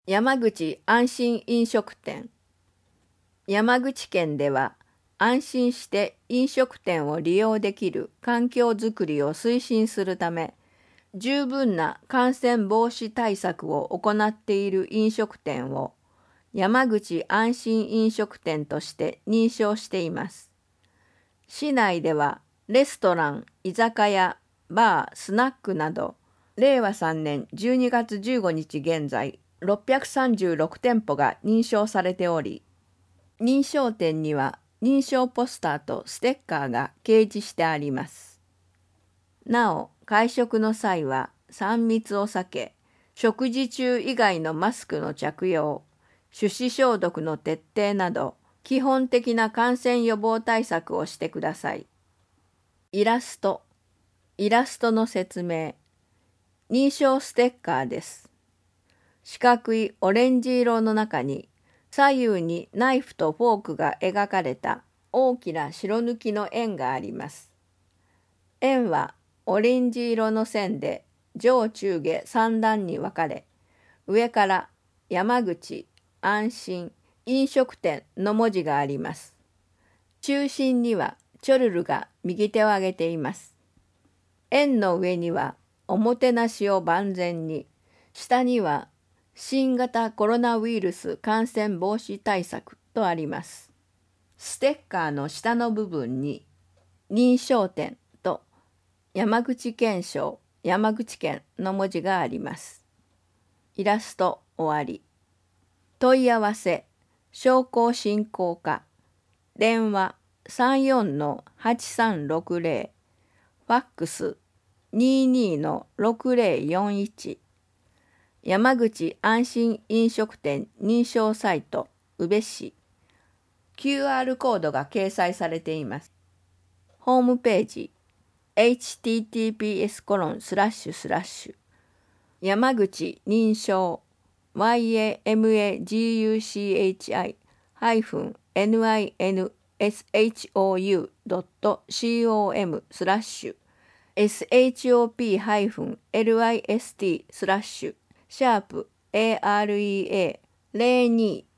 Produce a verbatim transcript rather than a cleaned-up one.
山口安心飲食店。山口県では安心して飲食店を利用できる環境づくりを推進するため、十分な感染防止対策を行っている飲食店を山口安心飲食店として認証しています。市内ではレストラン、居酒屋、バー、スナックなど、れいわさんねんじゅうにがつじゅうごにち現在、ろっぴゃくさんじゅうろくてんぽが認証されており、認証店には認証ポスターとステッカーが掲示してあります。なお、会食の際はさん密を避け、食事中以外のマスクの着用、手指消毒の徹底など、基本的な感染予防対策をしてください。イラスト。イラストの説明。認証ステッカーです。四角いオレンジ色の中に左右にナイフとフォークが描かれた大きな白抜きの円があります。円はオレンジ色の線で上中下さん段に分かれ、上から山口、安心、飲食店の文字があります。中心にはチョルルが右手を上げています。円の上にはおもてなしを万全に、下には新型コロナウイルス感染防止対策とあります。ステッカーの下の部分に認証店と山口県省山口県の文字があります。イラスト終わり。問い合わせ商工振興課電話 さんよんのはちさんろくぜろ ファックス にじゅうにのろくぜろよんいち山口安心飲食店認証サイト宇部市 キューアール コードが掲載されています。ホームページ エイチティーティーピーエスコロンスラッシュスラッシュ 山口認証 ヤマグチ ニンショウ ドット コム スラッシュ ショップ リスト スラッシュシャープ エーアールイーエーゼロに